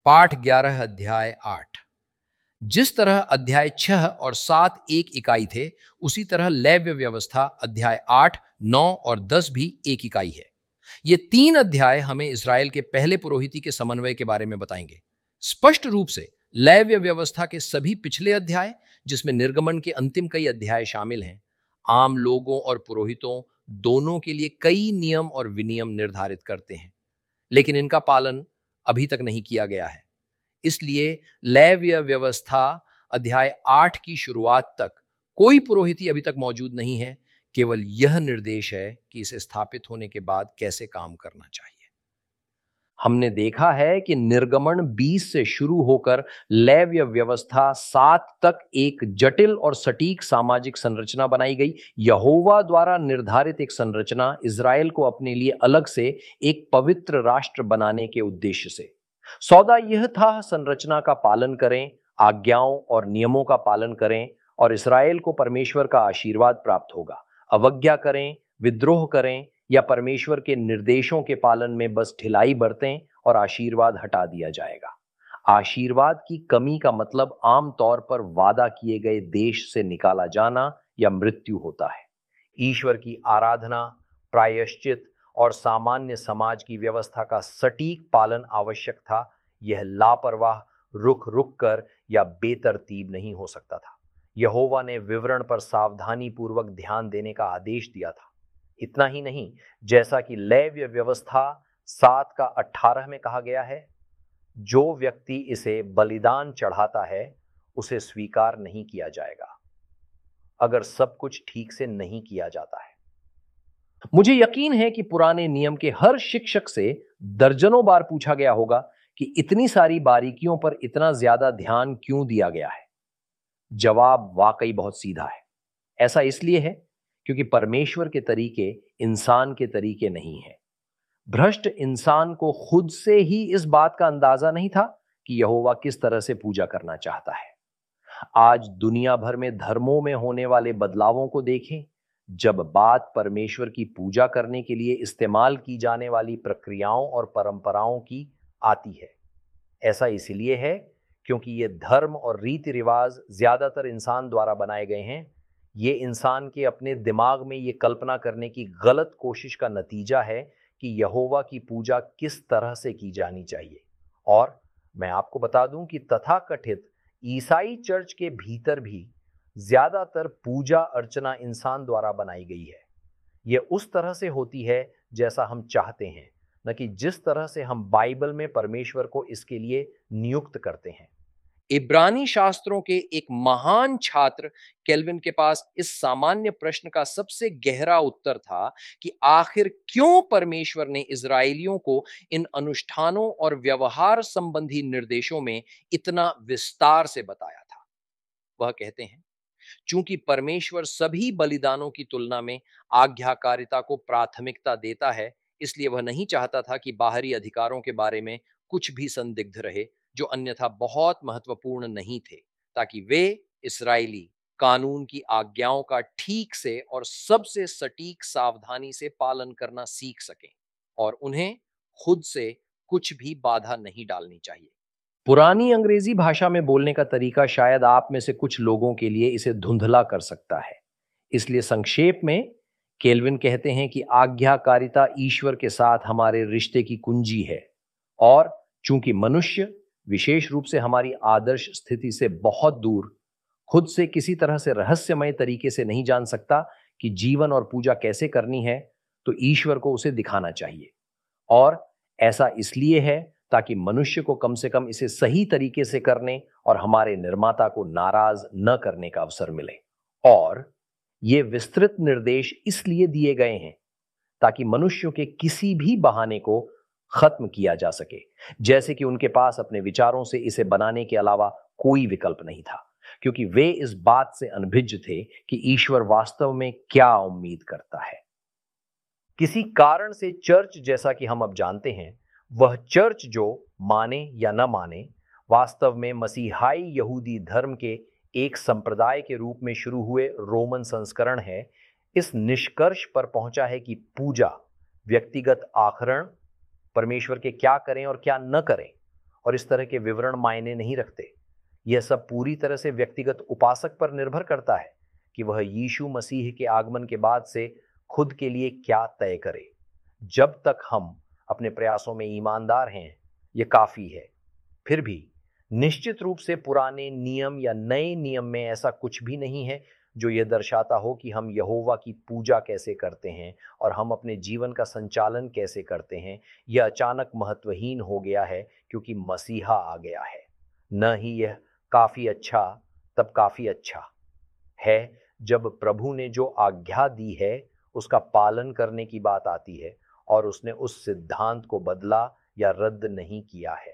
पाठ 11 अध्याय 8। जिस तरह अध्याय 6 और 7 एक इकाई थे, उसी तरह लेव्य व्यवस्था अध्याय 8, 9 और 10 भी एक इकाई है। ये तीन अध्याय हमें इज़राइल के पहले पुरोहिती के समन्वय के बारे में बताएंगे। स्पष्ट रूप से लेव्य व्यवस्था के सभी पिछले अध्याय, जिसमें निर्गमन के अंतिम कई अध्याय शामिल हैं, आम लोगों और पुरोहितों दोनों के लिए कई नियम और विनियम निर्धारित करते हैं, लेकिन इनका पालन अभी तक नहीं किया गया है। इसलिए लेव्य व्यवस्था अध्याय 8 की शुरुआत तक कोई पुरोहिती अभी तक मौजूद नहीं है। केवल यह निर्देश है कि इसे स्थापित होने के बाद कैसे काम करना चाहिए। हमने देखा है कि निर्गमन 20 से शुरू होकर लेव्य व्यवस्था 7 तक एक जटिल और सटीक सामाजिक संरचना बनाई गई। यहोवा द्वारा निर्धारित एक संरचना इज़राइल को अपने लिए अलग से एक पवित्र राष्ट्र बनाने के उद्देश्य से। सौदा यह था, संरचना का पालन करें, आज्ञाओं और नियमों का पालन करें और इज़राइल को परमेश्वर का आशीर्वाद प्राप्त होगा। अवज्ञा करें, विद्रोह करें या परमेश्वर के निर्देशों के पालन में बस ढिलाई बरतें और आशीर्वाद हटा दिया जाएगा। आशीर्वाद की कमी का मतलब आमतौर पर वादा किए गए देश से निकाला जाना या मृत्यु होता है। ईश्वर की आराधना, प्रायश्चित और सामान्य समाज की व्यवस्था का सटीक पालन आवश्यक था। यह लापरवाह, रुक रुक कर या बेतरतीब नहीं हो सकता था। यहोवा ने विवरण पर सावधानी पूर्वक ध्यान देने का आदेश दिया था। इतना ही नहीं, जैसा कि लेव्य व्यवस्था 7 का 18 में कहा गया है, जो व्यक्ति इसे बलिदान चढ़ाता है उसे स्वीकार नहीं किया जाएगा अगर सब कुछ ठीक से नहीं किया जाता है। मुझे यकीन है कि पुराने नियम के हर शिक्षक से दर्जनों बार पूछा गया होगा कि इतनी सारी बारीकियों पर इतना ज्यादा ध्यान क्यों दिया गया है। जवाब वाकई बहुत सीधा है। ऐसा इसलिए है क्योंकि परमेश्वर के तरीके इंसान के तरीके नहीं है। भ्रष्ट इंसान को खुद से ही इस बात का अंदाजा नहीं था कि यहोवा किस तरह से पूजा करना चाहता है। आज दुनिया भर में धर्मों में होने वाले बदलावों को देखें। जब बात परमेश्वर की पूजा करने के लिए इस्तेमाल की जाने वाली प्रक्रियाओं और परंपराओं की आती है, ऐसा इसलिए है क्योंकि ये धर्म और रीति रिवाज ज्यादातर इंसान द्वारा बनाए गए हैं। ये इंसान के अपने दिमाग में ये कल्पना करने की गलत कोशिश का नतीजा है कि यहोवा की पूजा किस तरह से की जानी चाहिए। और मैं आपको बता दूं कि तथाकथित ईसाई चर्च के भीतर भी ज्यादातर पूजा अर्चना इंसान द्वारा बनाई गई है। यह उस तरह से होती है जैसा हम चाहते हैं, न कि जिस तरह से हम बाइबल में परमेश्वर को इसके लिए नियुक्त करते हैं। इब्रानी शास्त्रों के एक महान छात्र केल्विन के पास इस सामान्य प्रश्न का सबसे गहरा उत्तर था कि आखिर क्यों परमेश्वर ने इजरायलियों को इन अनुष्ठानों और व्यवहार संबंधी निर्देशों में इतना विस्तार से बताया था। वह कहते हैं, चूंकि परमेश्वर सभी बलिदानों की तुलना में आज्ञाकारिता को प्राथमिकता देता है, इसलिए वह नहीं चाहता था कि बाहरी अधिकारों के बारे में कुछ भी संदिग्ध रहे जो अन्यथा बहुत महत्वपूर्ण नहीं थे, ताकि वे इस्राएली कानून की आज्ञाओं का ठीक से और सबसे सटीक सावधानी से पालन करना सीख सकें और उन्हें खुद से कुछ भी बाधा नहीं डालनी चाहिए। पुरानी अंग्रेजी भाषा में बोलने का तरीका शायद आप में से कुछ लोगों के लिए इसे धुंधला कर सकता है। इसलिए संक्षेप में केल्विन कहते हैं कि आज्ञाकारिता ईश्वर के साथ हमारे रिश्ते की कुंजी है। और चूंकि मनुष्य विशेष रूप से हमारी आदर्श स्थिति से बहुत दूर खुद से किसी तरह से रहस्यमय तरीके से नहीं जान सकता कि जीवन और पूजा कैसे करनी है, तो ईश्वर को उसे दिखाना चाहिए। और ऐसा इसलिए है ताकि मनुष्य को कम से कम इसे सही तरीके से करने और हमारे निर्माता को नाराज न करने का अवसर मिले। और ये विस्तृत निर्देश इसलिए दिए गए हैं ताकि मनुष्यों के किसी भी बहाने को खत्म किया जा सके, जैसे कि उनके पास अपने विचारों से इसे बनाने के अलावा कोई विकल्प नहीं था, क्योंकि वे इस बात से अनभिज्ञ थे कि ईश्वर वास्तव में क्या उम्मीद करता है। किसी कारण से चर्च, जैसा कि हम अब जानते हैं, वह चर्च जो माने या न माने, वास्तव में मसीहाई यहूदी धर्म के एक संप्रदाय के रूप में शुरू हुए रोमन संस्करण है, इस निष्कर्ष पर पहुंचा है कि पूजा, व्यक्तिगत आचरण, परमेश्वर के क्या करें और क्या न करें, और इस तरह के विवरण मायने नहीं रखते। यह सब पूरी तरह से व्यक्तिगत उपासक पर निर्भर करता है कि वह यीशु मसीह के आगमन के बाद से खुद के लिए क्या तय करे। जब तक हम अपने प्रयासों में ईमानदार हैं, यह काफी है। फिर भी निश्चित रूप से पुराने नियम या नए नियम में ऐसा कुछ भी नहीं है जो यह दर्शाता हो कि हम यहोवा की पूजा कैसे करते हैं और हम अपने जीवन का संचालन कैसे करते हैं। यह अचानक महत्वहीन हो गया है क्योंकि मसीहा आ गया है। न ही यह काफी अच्छा तब काफी अच्छा है जब प्रभु ने जो आज्ञा दी है उसका पालन करने की बात आती है और उसने उस सिद्धांत को बदला या रद्द नहीं किया है।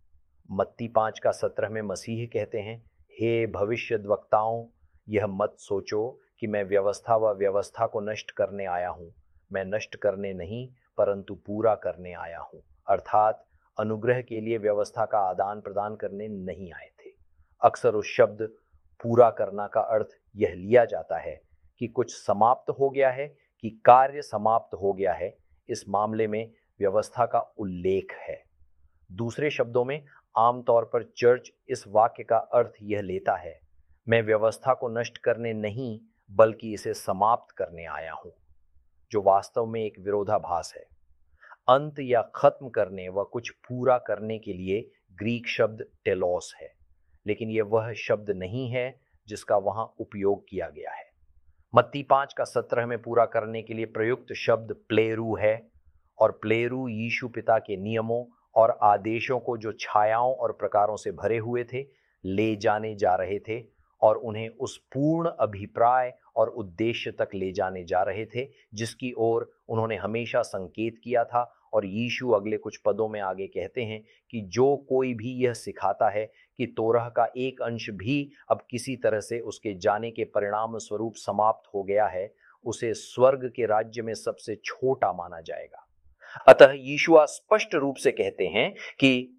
मत्ती 5:17 में मसीह कहते हैं, हे भविष्यद्वक्ताओं, यह मत सोचो कि मैं व्यवस्था व व्यवस्था को नष्ट करने आया हूं। मैं नष्ट करने नहीं परंतु पूरा करने आया हूं। अर्थात अनुग्रह के लिए व्यवस्था का आदान प्रदान करने नहीं आए थे। अक्सर उस शब्द पूरा करना का अर्थ यह लिया जाता है कि कुछ समाप्त हो गया है, कि कार्य समाप्त हो गया है। इस मामले में व्यवस्था का उल्लेख है। दूसरे शब्दों में आमतौर पर चर्च इस वाक्य का अर्थ यह लेता है, मैं व्यवस्था को नष्ट करने नहीं बल्कि इसे समाप्त करने आया हूं, जो वास्तव में एक विरोधाभास है। अंत या खत्म करने व कुछ पूरा करने के लिए ग्रीक शब्द टेलोस है, लेकिन यह वह शब्द नहीं है जिसका वहां उपयोग किया गया है। मत्ती 5:17 में पूरा करने के लिए प्रयुक्त शब्द प्लेरू है, और प्लेरू यीशु पिता के नियमों और आदेशों को जो छायाओं और प्रकारों से भरे हुए थे ले जाने जा रहे थे और उन्हें उस पूर्ण अभिप्राय और उद्देश्य तक ले जाने जा रहे थे जिसकी ओर उन्होंने हमेशा संकेत किया था। और यीशु अगले कुछ पदों में आगे कहते हैं कि जो कोई भी यह सिखाता है कि तोरह का एक अंश भी अब किसी तरह से उसके जाने के परिणाम स्वरूप समाप्त हो गया है, उसे स्वर्ग के राज्य में सबसे छोटा माना जाएगा। अतः यीशु स्पष्ट रूप से कहते हैं कि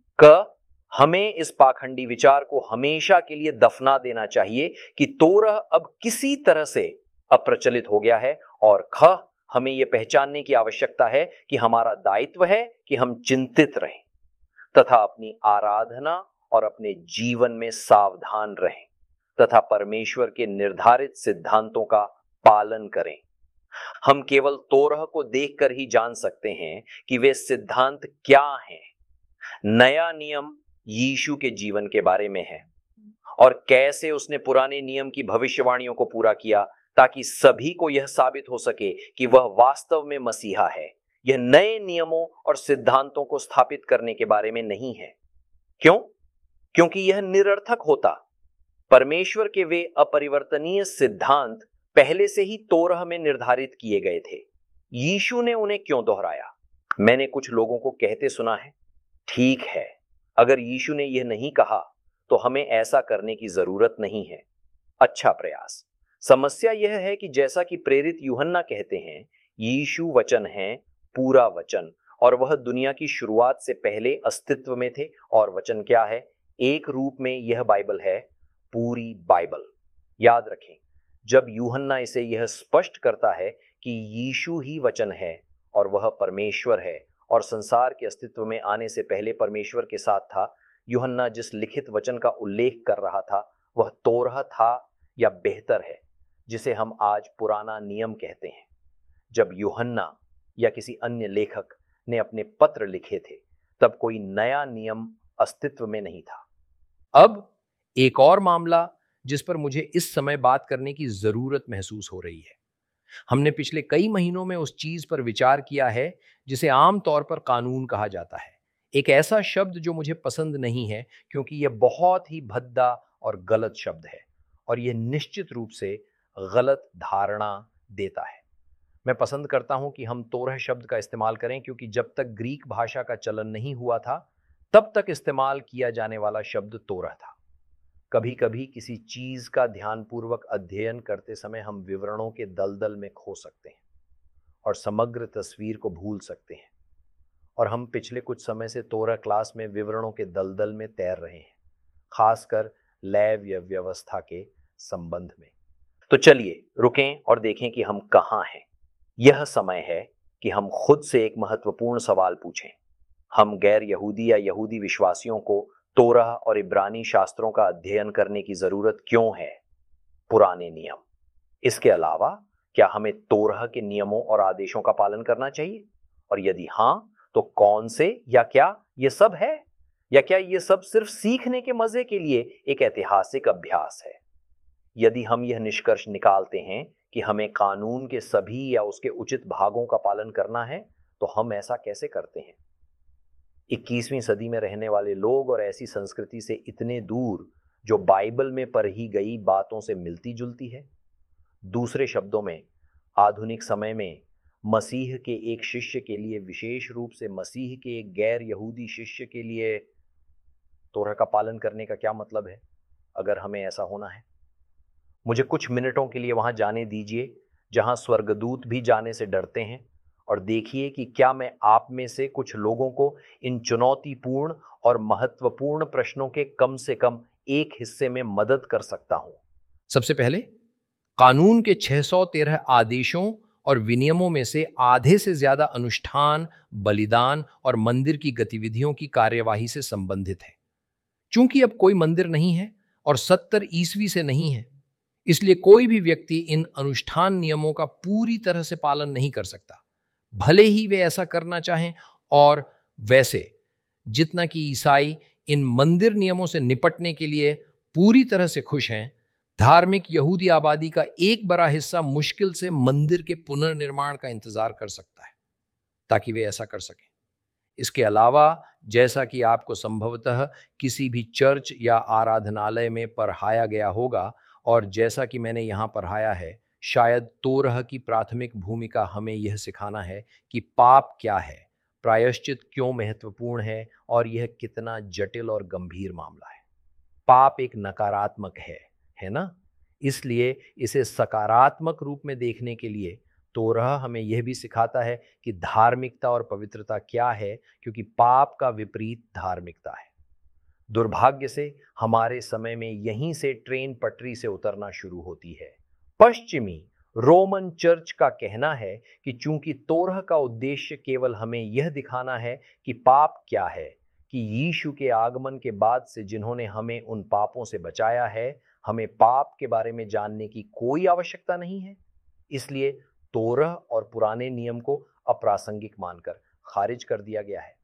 हमें इस पाखंडी विचार को हमेशा के लिए दफना देना चाहिए कि तोरह अब किसी तरह से अप्रचलित हो गया है, और हमें यह पहचानने की आवश्यकता है कि हमारा दायित्व है कि हम चिंतित रहें तथा अपनी आराधना और अपने जीवन में सावधान रहें तथा परमेश्वर के निर्धारित सिद्धांतों का पालन करें। हम केवल तोरह को देखकर ही जान सकते हैं कि वे सिद्धांत क्या हैं। नया नियम यीशु के जीवन के बारे में है और कैसे उसने पुराने नियम की भविष्यवाणियों को पूरा किया ताकि सभी को यह साबित हो सके कि वह वास्तव में मसीहा है। यह नए नियमों और सिद्धांतों को स्थापित करने के बारे में नहीं है। क्यों? क्योंकि यह निरर्थक होता। परमेश्वर के वे अपरिवर्तनीय सिद्धांत पहले से ही तोरह में निर्धारित किए गए थे। यीशु ने उन्हें क्यों दोहराया? मैंने कुछ लोगों को कहते सुना है, ठीक है, अगर यीशु ने यह नहीं कहा तो हमें ऐसा करने की जरूरत नहीं है। अच्छा प्रयास। समस्या यह है कि जैसा कि प्रेरित यूहन्ना कहते हैं, यीशु वचन है, पूरा वचन, और वह दुनिया की शुरुआत से पहले अस्तित्व में थे। और वचन क्या है? एक रूप में यह बाइबल है, पूरी बाइबल। याद रखें, जब यूहन्ना इसे यह स्पष्ट करता है कि यीशु ही वचन है और वह परमेश्वर है और संसार के अस्तित्व में आने से पहले परमेश्वर के साथ था, यूहन्ना जिस लिखित वचन का उल्लेख कर रहा था वह तोरह था, या बेहतर है जिसे हम आज पुराना नियम कहते हैं। जब यूहन्ना या किसी अन्य लेखक ने अपने पत्र लिखे थे तब कोई नया नियम अस्तित्व में नहीं था। अब एक और मामला जिस पर मुझे इस समय बात करने की जरूरत महसूस हो रही है। हमने पिछले कई महीनों में उस चीज पर विचार किया है जिसे आमतौर पर कानून कहा जाता है। एक ऐसा शब्द जो मुझे पसंद नहीं है क्योंकि यह बहुत ही भद्दा और गलत शब्द है और यह निश्चित रूप से गलत धारणा देता है। मैं पसंद करता हूं कि हम तोरह शब्द का इस्तेमाल करें क्योंकि जब तक ग्रीक भाषा का चलन नहीं हुआ था तब तक इस्तेमाल किया जाने वाला शब्द तोरह था। कभी कभी किसी चीज का ध्यानपूर्वक अध्ययन करते समय हम विवरणों के दलदल में खो सकते हैं और समग्र तस्वीर को भूल सकते हैं, और हम पिछले कुछ समय से तोरह क्लास में विवरणों के दलदल में तैर रहे हैं, खासकर लैव या व्यवस्था के संबंध में। तो चलिए रुकें और देखें कि हम कहां हैं। यह समय है कि हम खुद से एक महत्वपूर्ण सवाल पूछें, हम गैर यहूदी या यहूदी विश्वासियों को तोरह और इब्रानी शास्त्रों का अध्ययन करने की जरूरत क्यों है? पुराने नियम। इसके अलावा क्या हमें तोरह के नियमों और आदेशों का पालन करना चाहिए? और यदि हां, तो कौन से या क्या ये सब है? या क्या ये सब सिर्फ सीखने के मजे के लिए एक ऐतिहासिक अभ्यास है? यदि हम यह निष्कर्ष निकालते हैं कि हमें कानून के सभी या उसके उचित भागों का पालन करना है, तो हम ऐसा कैसे करते हैं? 21वीं सदी में रहने वाले लोग और ऐसी संस्कृति से इतने दूर जो बाइबल में पढ़ी गई बातों से मिलती जुलती है। दूसरे शब्दों में, आधुनिक समय में मसीह के एक शिष्य के लिए, विशेष रूप से मसीह के एक गैर यहूदी शिष्य के लिए तोरह का पालन करने का क्या मतलब है, अगर हमें ऐसा होना है? मुझे कुछ मिनटों के लिए वहां जाने दीजिए जहां स्वर्गदूत भी जाने से डरते हैं, और देखिए कि क्या मैं आप में से कुछ लोगों को इन चुनौतीपूर्ण और महत्वपूर्ण प्रश्नों के कम से कम एक हिस्से में मदद कर सकता हूं। सबसे पहले, कानून के 613 आदेशों और विनियमों में से आधे से ज्यादा अनुष्ठान, बलिदान और मंदिर की गतिविधियों की कार्यवाही से संबंधित है। चूंकि अब कोई मंदिर नहीं है और 70 ईस्वी से नहीं है, इसलिए कोई भी व्यक्ति इन अनुष्ठान नियमों का पूरी तरह से पालन नहीं कर सकता, भले ही वे ऐसा करना चाहें। और वैसे जितना कि ईसाई इन मंदिर नियमों से निपटने के लिए पूरी तरह से खुश हैं, धार्मिक यहूदी आबादी का एक बड़ा हिस्सा मुश्किल से मंदिर के पुनर्निर्माण का इंतजार कर सकता है ताकि वे ऐसा कर सकें। इसके अलावा, जैसा कि आपको संभवतः किसी भी चर्च या आराधनालय में पढ़ाया गया होगा, और जैसा कि मैंने यहाँ पढ़ाया है, शायद तोरह की प्राथमिक भूमिका हमें यह सिखाना है कि पाप क्या है, प्रायश्चित क्यों महत्वपूर्ण है और यह कितना जटिल और गंभीर मामला है। पाप एक नकारात्मक है ना? इसलिए इसे सकारात्मक रूप में देखने के लिए तोरह हमें यह भी सिखाता है कि धार्मिकता और पवित्रता क्या है, क्योंकि पाप का विपरीत धार्मिकता है। दुर्भाग्य से हमारे समय में यहीं से ट्रेन पटरी से उतरना शुरू होती है। पश्चिमी रोमन चर्च का कहना है कि चूंकि तोरह का उद्देश्य केवल हमें यह दिखाना है कि पाप क्या है, कि यीशु के आगमन के बाद से जिन्होंने हमें उन पापों से बचाया है, हमें पाप के बारे में जानने की कोई आवश्यकता नहीं है। इसलिए तोरह और पुराने नियम को अप्रासंगिक मानकर खारिज कर दिया गया है।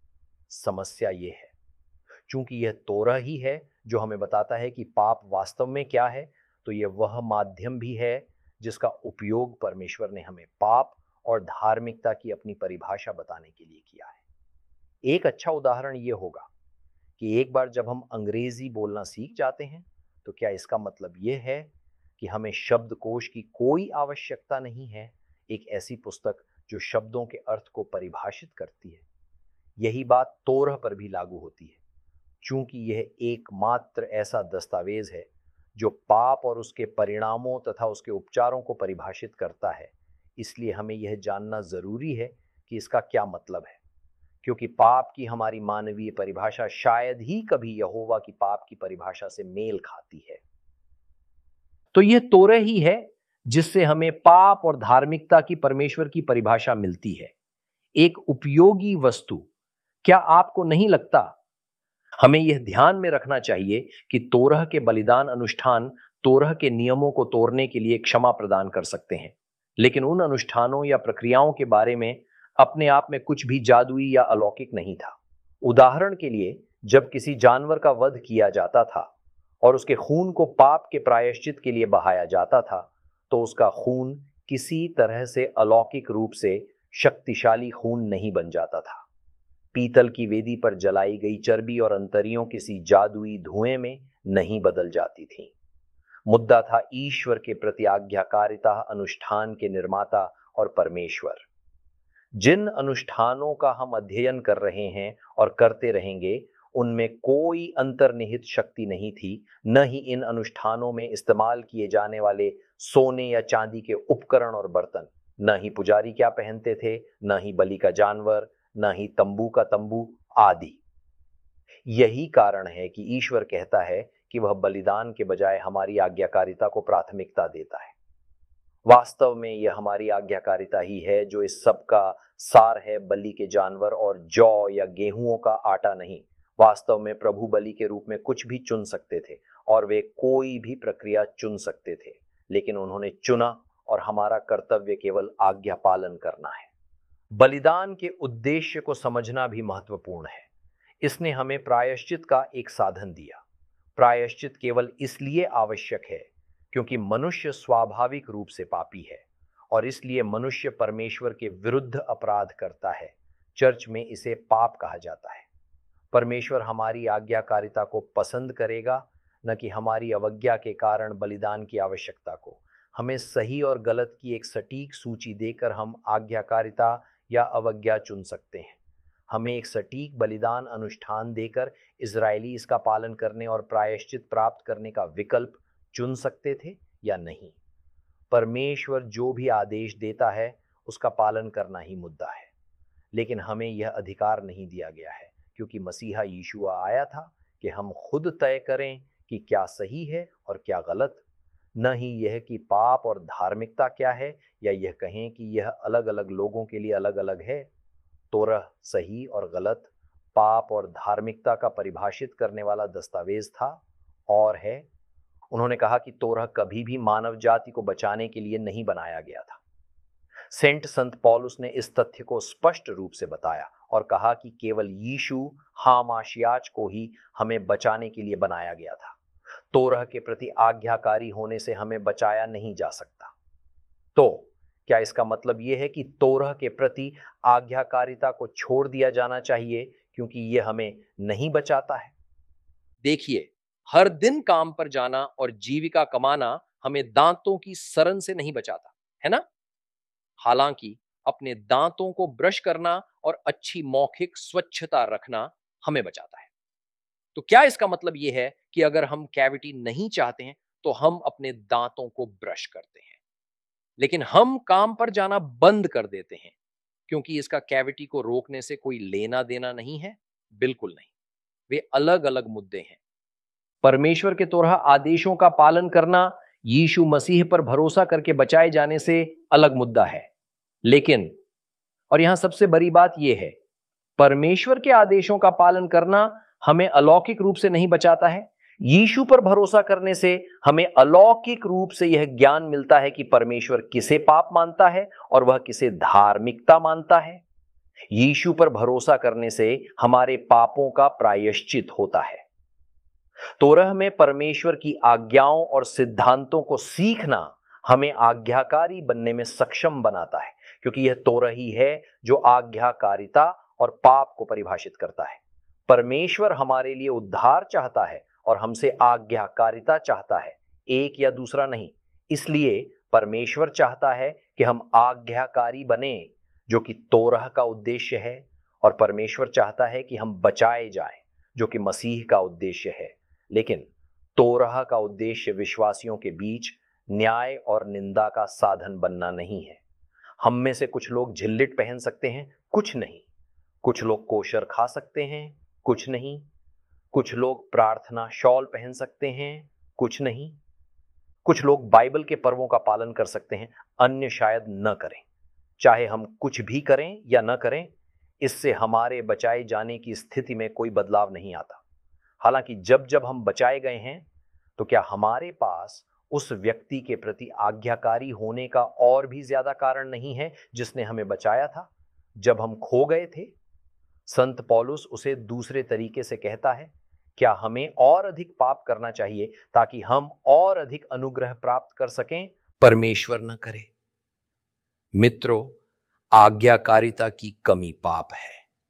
समस्या यह है, चूंकि यह तोरह ही है जो हमें बताता है कि पाप वास्तव में क्या है, तो यह वह माध्यम भी है जिसका उपयोग परमेश्वर ने हमें पाप और धार्मिकता की अपनी परिभाषा बताने के लिए किया है। एक अच्छा उदाहरण यह होगा कि एक बार जब हम अंग्रेजी बोलना सीख जाते हैं, तो क्या इसका मतलब यह है कि हमें शब्दकोश की कोई आवश्यकता नहीं है, एक ऐसी पुस्तक जो शब्दों के अर्थ को परिभाषित करती है? यही बात तोरह पर भी लागू होती है। चूंकि यह एकमात्र ऐसा दस्तावेज है जो पाप और उसके परिणामों तथा उसके उपचारों को परिभाषित करता है, इसलिए हमें यह जानना जरूरी है कि इसका क्या मतलब है, क्योंकि पाप की हमारी मानवीय परिभाषा शायद ही कभी यहोवा की पाप की परिभाषा से मेल खाती है। तो यह तोरह ही है जिससे हमें पाप और धार्मिकता की परमेश्वर की परिभाषा मिलती है, एक उपयोगी वस्तु। क्या आपको नहीं लगता हमें यह ध्यान में रखना चाहिए कि तोरह के बलिदान अनुष्ठान तोरह के नियमों को तोड़ने के लिए क्षमा प्रदान कर सकते हैं, लेकिन उन अनुष्ठानों या प्रक्रियाओं के बारे में अपने आप में कुछ भी जादुई या अलौकिक नहीं था। उदाहरण के लिए, जब किसी जानवर का वध किया जाता था और उसके खून को पाप के प्रायश्चित के लिए बहाया जाता था, तो उसका खून किसी तरह से अलौकिक रूप से शक्तिशाली खून नहीं बन जाता था। पीतल की वेदी पर जलाई गई चर्बी और अंतरियों किसी जादुई धुएं में नहीं बदल जाती थी। मुद्दा था ईश्वर के प्रति आज्ञाकारिता अनुष्ठान के निर्माता और परमेश्वर। जिन अनुष्ठानों का हम अध्ययन कर रहे हैं और करते रहेंगे, उनमें कोई अंतर्निहित शक्ति नहीं थी, न ही इन अनुष्ठानों में इस्तेमाल किए जाने वाले सोने या चांदी के उपकरण और बर्तन, न ही पुजारी क्या पहनते थे, न ही बलि का जानवर, न ही तंबू का तंबू आदि। यही कारण है कि ईश्वर कहता है कि वह बलिदान के बजाय हमारी आज्ञाकारिता को प्राथमिकता देता है। वास्तव में यह हमारी आज्ञाकारिता ही है जो इस सब का सार है, बलि के जानवर और जौ या गेहूं का आटा नहीं। वास्तव में प्रभु बलि के रूप में कुछ भी चुन सकते थे और वे कोई भी प्रक्रिया चुन सकते थे, लेकिन उन्होंने चुना और हमारा कर्तव्य केवल आज्ञा पालन करना है। बलिदान के उद्देश्य को समझना भी महत्वपूर्ण है। इसने हमें प्रायश्चित का एक साधन दिया। प्रायश्चित केवल इसलिए आवश्यक है क्योंकि मनुष्य स्वाभाविक रूप से पापी है और इसलिए मनुष्य परमेश्वर के विरुद्ध अपराध करता है। चर्च में इसे पाप कहा जाता है। परमेश्वर हमारी आज्ञाकारिता को पसंद करेगा, न कि हमारी अवज्ञा के कारण बलिदान की आवश्यकता को। हमें सही और गलत की एक सटीक सूची देकर हम आज्ञाकारिता या अवज्ञा चुन सकते हैं। हमें एक सटीक बलिदान अनुष्ठान देकर इजरायली इसका पालन करने और प्रायश्चित प्राप्त करने का विकल्प चुन सकते थे या नहीं। परमेश्वर जो भी आदेश देता है उसका पालन करना ही मुद्दा है, लेकिन हमें यह अधिकार नहीं दिया गया है क्योंकि मसीहा यीशुआ आया था कि हम खुद तय करें कि क्या सही है और क्या गलत, न ही यह कि पाप और धार्मिकता क्या है या यह कहें कि यह अलग अलग लोगों के लिए अलग अलग है। तोरह सही और गलत, पाप और धार्मिकता का परिभाषित करने वाला दस्तावेज था और है। उन्होंने कहा कि तोरह कभी भी मानव जाति को बचाने के लिए नहीं बनाया गया था। संत पौलुस ने इस तथ्य को स्पष्ट रूप से बताया और कहा कि केवल यीशु हामाशियाच को ही हमें बचाने के लिए बनाया गया था। तोरह के प्रति आज्ञाकारी होने से हमें बचाया नहीं जा सकता। तो क्या इसका मतलब यह है कि तोरह के प्रति आज्ञाकारिता को छोड़ दिया जाना चाहिए क्योंकि यह हमें नहीं बचाता है? देखिए, हर दिन काम पर जाना और जीविका कमाना हमें दांतों की सड़न से नहीं बचाता, है ना? हालांकि अपने दांतों को ब्रश करना और अच्छी मौखिक स्वच्छता रखना हमें बचाता है। तो क्या इसका मतलब यह है कि अगर हम कैविटी नहीं चाहते हैं तो हम अपने दांतों को ब्रश करते हैं, लेकिन हम काम पर जाना बंद कर देते हैं क्योंकि इसका कैविटी को रोकने से कोई लेना देना नहीं है? बिल्कुल नहीं। वे अलग अलग मुद्दे हैं। परमेश्वर के तोरह आदेशों का पालन करना यीशु मसीह पर भरोसा करके बचाए जाने से अलग मुद्दा है। लेकिन, और यहां सबसे बड़ी बात यह है, परमेश्वर के आदेशों का पालन करना हमें अलौकिक रूप से नहीं बचाता है। यीशु पर भरोसा करने से हमें अलौकिक रूप से यह ज्ञान मिलता है कि परमेश्वर किसे पाप मानता है और वह किसे धार्मिकता मानता है। यीशु पर भरोसा करने से हमारे पापों का प्रायश्चित होता है। तोरह में परमेश्वर की आज्ञाओं और सिद्धांतों को सीखना हमें आज्ञाकारी बनने में सक्षम बनाता है, क्योंकि यह तोरह ही है जो आज्ञाकारिता और पाप को परिभाषित करता है। परमेश्वर हमारे लिए उद्धार चाहता है और हमसे आज्ञाकारिता चाहता है, एक या दूसरा नहीं। इसलिए परमेश्वर चाहता है कि हम आज्ञाकारी बने, जो कि तोरह का उद्देश्य है, और परमेश्वर चाहता है कि हम बचाए जाएं, जो कि मसीह का उद्देश्य है। लेकिन तोरह का उद्देश्य विश्वासियों के बीच न्याय और निंदा का साधन बनना नहीं है। हम में से कुछ लोग झिल्लिट पहन सकते हैं, कुछ नहीं। कुछ लोग कोशर खा सकते हैं, कुछ नहीं। कुछ लोग प्रार्थना शॉल पहन सकते हैं, कुछ नहीं। कुछ लोग बाइबल के पर्वों का पालन कर सकते हैं, अन्य शायद न करें। चाहे हम कुछ भी करें या न करें, इससे हमारे बचाए जाने की स्थिति में कोई बदलाव नहीं आता। हालांकि जब जब हम बचाए गए हैं, तो क्या हमारे पास उस व्यक्ति के प्रति आज्ञाकारी होने का और भी ज्यादा कारण नहीं है जिसने हमें बचाया था? जब हम खो गए थे, संत पौलुस उसे दूसरे तरीके से कहता है, क्या हमें और अधिक पाप करना चाहिए ताकि हम और अधिक अनुग्रह प्राप्त कर सकें? परमेश्वर न करे। मित्रों, आज्ञाकारिता की कमी पाप है।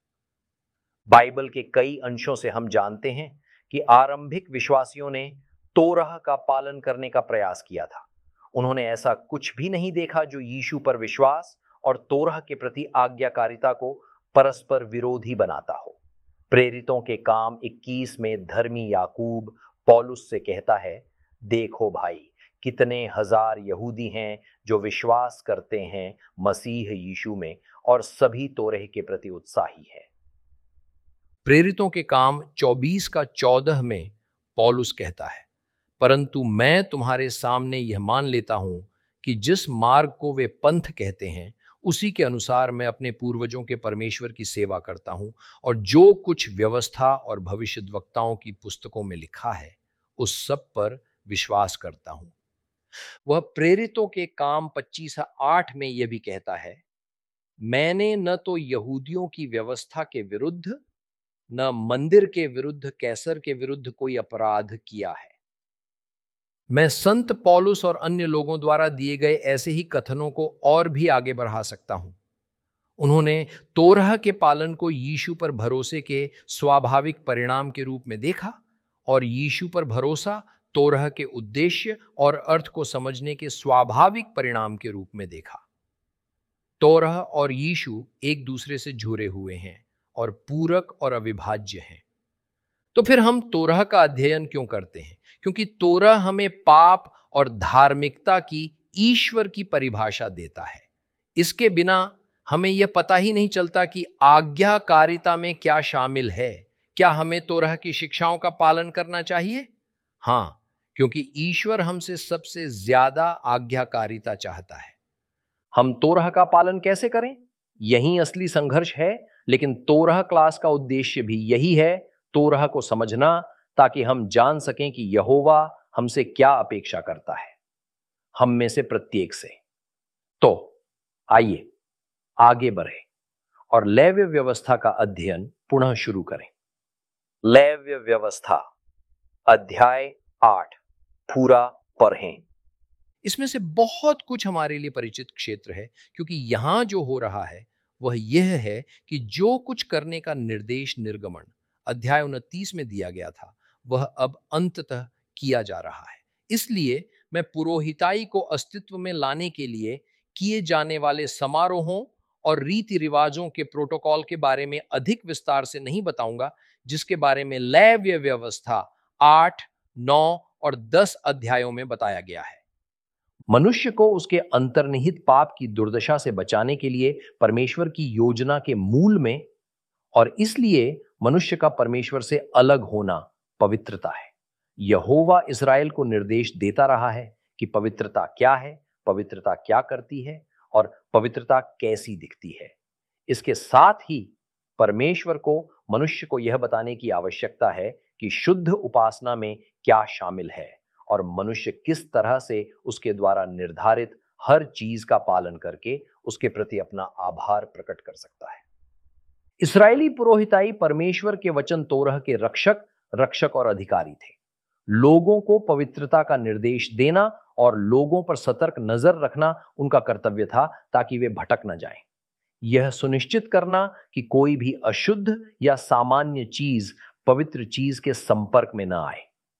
बाइबल के कई अंशों से हम जानते हैं कि आरंभिक विश्वासियों ने तोरह का पालन करने का प्रयास किया था। उन्होंने ऐसा कुछ भी नहीं देखा जो यीशु पर विश्वास और तोरह के प्रति आज्ञाकारिता को परस्पर विरोधी बनाता हो। प्रेरितों के काम 21 में धर्मी याकूब पौलुस से कहता है, देखो भाई, कितने हजार यहूदी हैं जो विश्वास करते हैं मसीह यीशु में और सभी तोरह के प्रति उत्साही है। प्रेरितों के काम 24 का 14 में पौलुस कहता है, परंतु मैं तुम्हारे सामने यह मान लेता हूं कि जिस मार्ग को वे पंथ कहते हैं उसी के अनुसार मैं अपने पूर्वजों के परमेश्वर की सेवा करता हूं और जो कुछ व्यवस्था और भविष्यद्वक्ताओं की पुस्तकों में लिखा है उस सब पर विश्वास करता हूं। वह प्रेरितों के काम 25:8 में यह भी कहता है, मैंने न तो यहूदियों की व्यवस्था के विरुद्ध न मंदिर के विरुद्ध कैसर के विरुद्ध कोई अपराध किया है। मैं संत पौलुस और अन्य लोगों द्वारा दिए गए ऐसे ही कथनों को और भी आगे बढ़ा सकता हूं। उन्होंने तोरह के पालन को यीशु पर भरोसे के स्वाभाविक परिणाम के रूप में देखा और यीशु पर भरोसा तोरह के उद्देश्य और अर्थ को समझने के स्वाभाविक परिणाम के रूप में देखा। तोरह और यीशु एक दूसरे से जुड़े हुए हैं और पूरक और अविभाज्य हैं। तो फिर हम तोरह का अध्ययन क्यों करते हैं? क्योंकि तोरह हमें पाप और धार्मिकता की ईश्वर की परिभाषा देता है। इसके बिना हमें यह पता ही नहीं चलता कि आज्ञाकारिता में क्या शामिल है। क्या हमें तोरह की शिक्षाओं का पालन करना चाहिए? हाँ, क्योंकि ईश्वर हमसे सबसे ज्यादा आज्ञाकारिता चाहता है। हम तोरह का पालन कैसे करें? यही असली संघर्ष है, लेकिन तोरह क्लास का उद्देश्य भी यही है, तोरह को समझना, ताकि हम जान सकें कि यहोवा हमसे क्या अपेक्षा करता है, हम में से प्रत्येक से। तो आइए आगे बढ़े और लेव्य व्यवस्था का अध्ययन पुनः शुरू करें। लेव्य व्यवस्था अध्याय 8 पूरा पढ़ें। इसमें से बहुत कुछ हमारे लिए परिचित क्षेत्र है, क्योंकि यहां जो हो रहा है वह यह है कि जो कुछ करने का निर्देश निर्गमन अध्याय 29 में दिया गया था वह अब अंततः किया जा रहा है। इसलिए मैं पुरोहिताई को अस्तित्व में लाने के लिए किए जाने वाले समारोहों और रीति रिवाजों के प्रोटोकॉल के बारे में अधिक विस्तार से नहीं बताऊंगा, जिसके बारे में लेव्य व्यवस्था 8, 9 और 10 अध्यायों में बताया गया है। मनुष्य को उसके अंतर्निहित पाप की दुर्दशा से बचाने के लिए परमेश्वर की योजना के मूल में और इसलिए मनुष्य का परमेश्वर से अलग होना पवित्रता है। यहोवा इस्राएल को निर्देश देता रहा है कि पवित्रता क्या है, पवित्रता क्या करती है और पवित्रता कैसी दिखती है। इसके साथ ही परमेश्वर को मनुष्य को यह बताने की आवश्यकता है कि शुद्ध उपासना में क्या शामिल है और मनुष्य किस तरह से उसके द्वारा निर्धारित हर चीज का पालन करके उसके प्रति अपना आभार प्रकट कर सकता है। इस्राएली पुरोहिताई परमेश्वर के वचन तोरह के रक्षक और अधिकारी थे। लोगों को पवित्रता का निर्देश देना और लोगों पर सतर्क नजर रखना उनका कर्तव्य था, ताकि वे भटक न जाएं। यह सुनिश्चित करना कि कोई भी अशुद्ध या सामान्य चीज पवित्र चीज के संपर्क में न आए।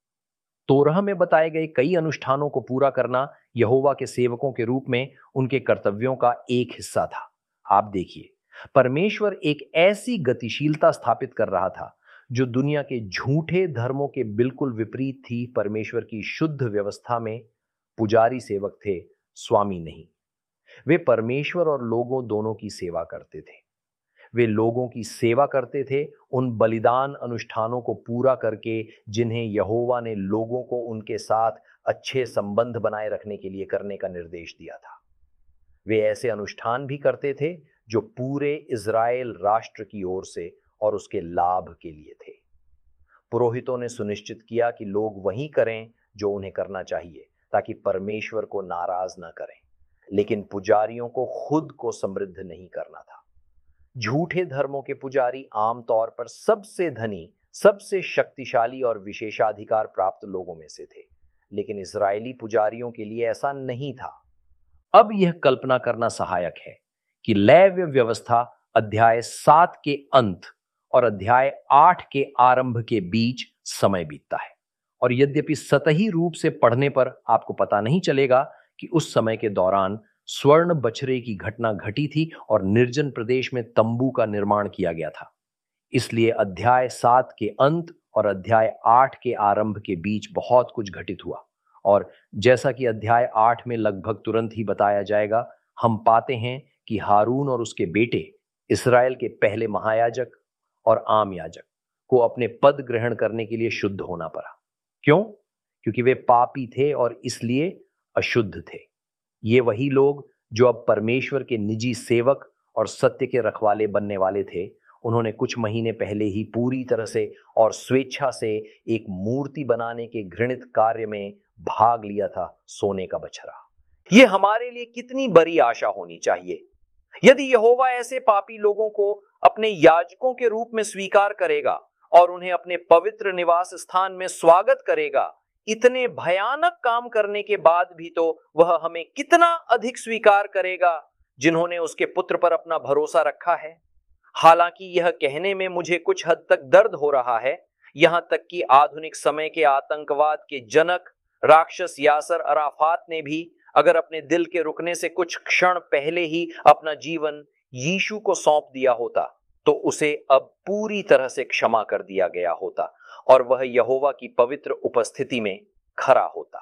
तोरह में बताए गए कई अनुष्ठानों को पूरा करना यहोवा के सेवकों के रूप में उनके कर्तव्यों का एक हिस्सा था। आप देखिए, परमेश्वर एक ऐसी गतिशीलता स्थापित कर रहा था जो दुनिया के झूठे धर्मों के बिल्कुल विपरीत थी। परमेश्वर की शुद्ध व्यवस्था में पुजारी सेवक थे, स्वामी नहीं। वे परमेश्वर और लोगों दोनों की सेवा करते थे। वे लोगों की सेवा करते थे, उन बलिदान अनुष्ठानों को पूरा करके जिन्हें यहोवा ने लोगों को उनके साथ अच्छे संबंध बनाए रखने के लिए करने का निर्देश दिया था। वे ऐसे अनुष्ठान भी करते थे जो पूरे इज़राइल राष्ट्र की ओर से और उसके लाभ के लिए थे। पुरोहितों ने सुनिश्चित किया कि लोग वही करें जो उन्हें करना चाहिए, ताकि परमेश्वर को नाराज न करें, लेकिन पुजारियों को खुद को समृद्ध नहीं करना था। झूठे धर्मों के पुजारी आमतौर पर सबसे धनी, सबसे शक्तिशाली और विशेषाधिकार प्राप्त लोगों में से थे, लेकिन इजरायली पुजारियों के लिए ऐसा नहीं था। अब यह कल्पना करना सहायक है कि लेव्य व्यवस्था अध्याय 7 के अंत और अध्याय 8 के आरंभ के बीच समय बीतता है, और यद्यपि सतही रूप से पढ़ने पर आपको पता नहीं चलेगा कि उस समय के दौरान स्वर्ण बछड़े की घटना घटी थी और निर्जन प्रदेश में तंबू का निर्माण किया गया था। इसलिए अध्याय 7 के अंत और अध्याय 8 के आरंभ के बीच बहुत कुछ घटित हुआ, और जैसा कि अध्याय 8 में लगभग तुरंत ही बताया जाएगा, हम पाते हैं कि हारून और उसके बेटे इस्राएल के पहले महायाजक और आम याजक को अपने पद ग्रहण करने के लिए शुद्ध होना पड़ा। क्यों? क्योंकि वे पापी थे और इसलिए अशुद्ध थे। ये वही लोग जो अब परमेश्वर के निजी सेवक और सत्य के रखवाले बनने वाले थे, उन्होंने कुछ महीने पहले ही पूरी तरह से और स्वेच्छा से एक मूर्ति बनाने के घृणित कार्य में भाग लिया था, सोने का बछड़ा। ये हमारे लिए कितनी बड़ी आशा होनी चाहिए। यदि यहोवा ऐसे पापी लोगों को अपने याजकों के रूप में स्वीकार करेगा और उन्हें अपने पवित्र निवास स्थान में स्वागत करेगा, इतने भयानक काम करने के बाद भी तो वह हमें कितना अधिक स्वीकार करेगा जिन्होंने उसके पुत्र पर अपना भरोसा रखा है। हालांकि यह कहने में मुझे कुछ हद तक दर्द हो रहा है, यहां तक कि आधुनिक समय के आतंकवाद के जनक राक्षस यासर अराफात ने भी अगर अपने दिल के रुकने से कुछ क्षण पहले ही अपना जीवन यीशु को सौंप दिया होता, तो उसे अब पूरी तरह से क्षमा कर दिया गया होता और वह यहोवा की पवित्र उपस्थिति में खड़ा होता।